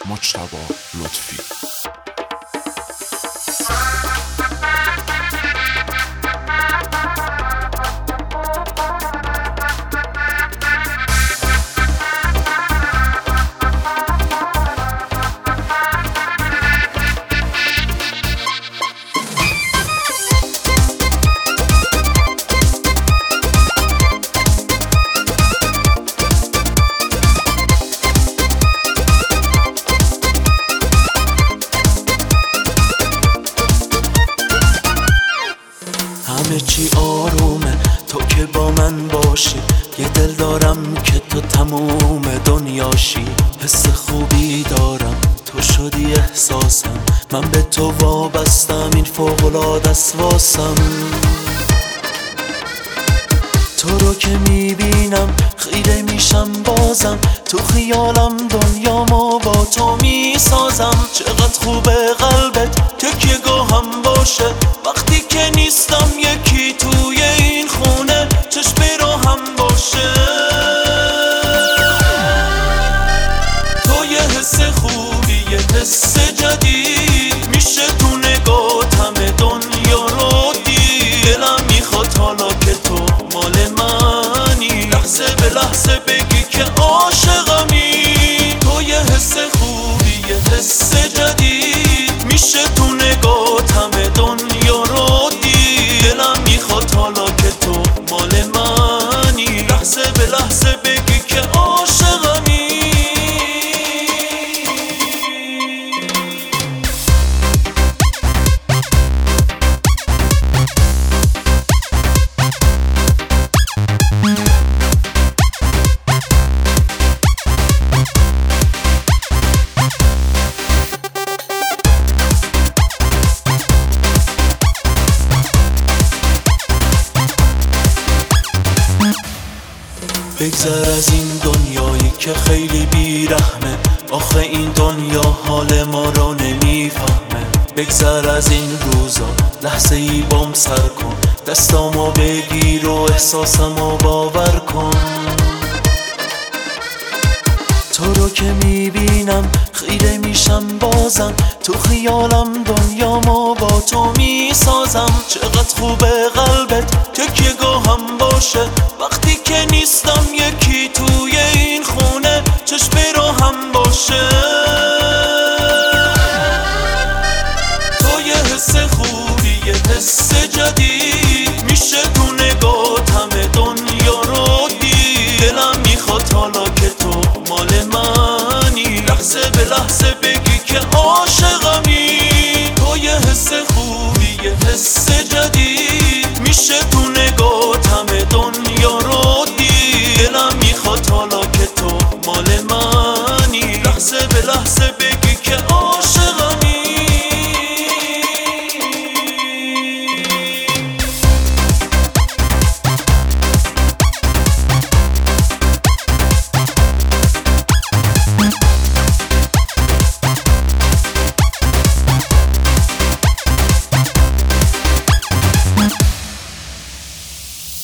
مجتبی لطفی. همه چی آرومه تو که با من باشی، یه دل دارم که تو تموم دنیاشی. حس خوبی دارم تو شدی احساسم، من به تو وابستم، این فوق‌العاده است واسم. تو رو که میبینم خیره میشم بازم، تو خیالم دنیامو با تو میسازم. چقدر خوبه قلبت تکیه گاهم باشه، وقتی که نیستم یکی توی این خونه چشم رو هم باشه. تو یه حس خوبی، یه حس جدید، میشه تو نگات همه دنیا رو دید. دلم میخواد حالا که تو مال منی، لحظه به لحظه بگی که عاشقمی. تو یه حس خوبی، یه حس جدید، میشه تو نگات همه دنیا رو دید. دلم میخواد حالا که تو مال منی، لحظه به لحظه بگی که عاشقمی. بگذر از این دنیایی که خیلی بیرحمه، آخه این دنیا حال ما رو نمیفهمه. بگذر از این روزا، لحظه ای بام سر کن، دستامو بگیر و احساسمو باور کن. تو رو که میبینم خیره میشم بازم، تو خیالم دنیامو با تو میسازم. چقدر خوبه قلبت تکیه گاهم باشه، وقتی که نیستم یکی توی این خونه چشم رو هم باشه. تو یه حس خوبی، یه حس جدید، میشه تو نگات همه دنیا رو دید. دلم میخواد حالا که تو مال منی، لحظه به لحظه بگی که عاشقمی. تو یه حس خوبی، یه حس جدید، میشه تو نگات